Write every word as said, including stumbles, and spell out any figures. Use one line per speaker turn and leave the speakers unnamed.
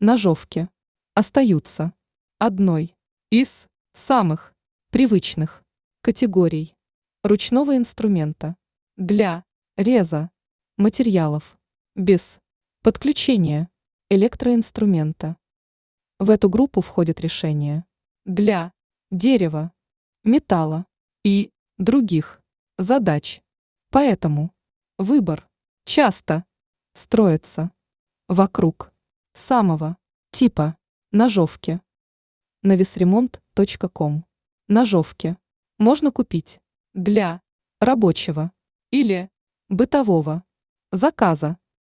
ножовки остаются одной из самых привычных категорий ручного инструмента для реза материалов без подключения электроинструмента. В эту группу входят решения для дерева, металла и других задач. Поэтому выбор часто строится вокруг самого типа ножовки. навесремонт точка ком. Ножовки можно купить для рабочего или бытового заказа.